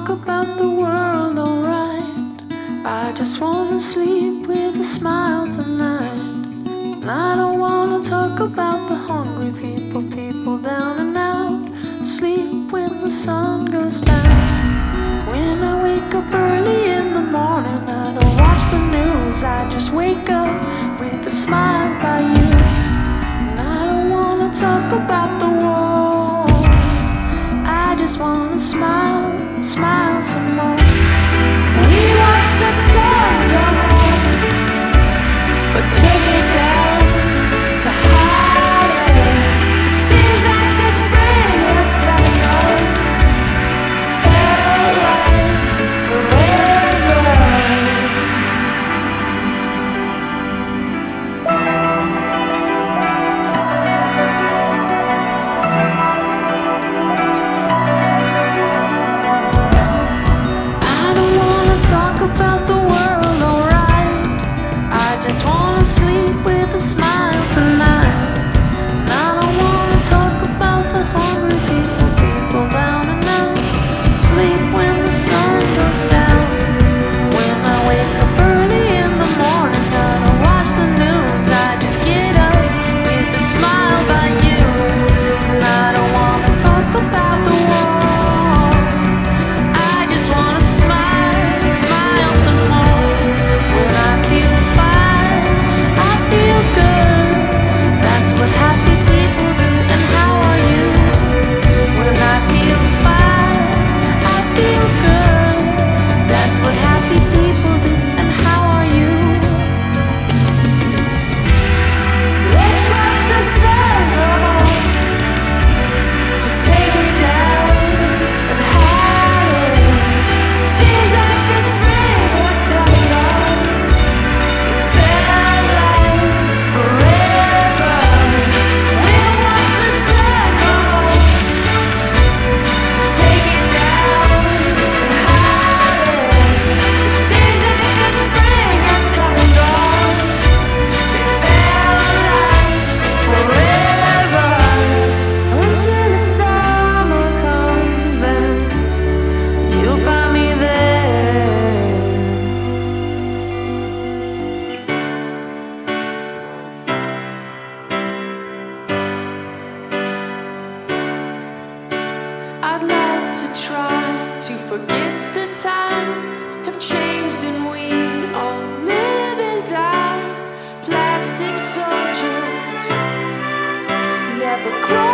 talk about the world, alright. I just wanna sleep with a smile tonight. And I don't wanna talk about the hungry people, people down and out. Sleep when the sun goes down. When I wake up early in the morning, I don't watch the news, I just wake up with a smile by you. And I don't wanna talk about the war, I just wanna smile, smile some more. We watch the sun come up, but take it down to hide it. It seems like the spring is coming up. Felt like forever. I don't wanna talk about the world, alright. I just wanna sleep with a smile tonight. And I don't wanna talk about the hungry people, people down and out. Sleep when the sun goes down. When I wake up early in the morning, I don't watch the news, I just get up with a smile by you. And I don't wanna talk about the war, I just wanna smile, smile some more. When I feel fine, I feel good. That's what happy people do. And how are you? When I feel fine, I feel good. That's what happy people do. And how are you? Let's watch the sun come up to take it down and hide it. Seems like the spring is coming up. It felt like forever. We'll watch the sun come up to take it down and hide it. Seems like the spring is coming up. It felt like forever. Until the summer comes, then you'll find me there. I'd like to try to forget the times have changed and we all live and die. Plastic soldiers never grow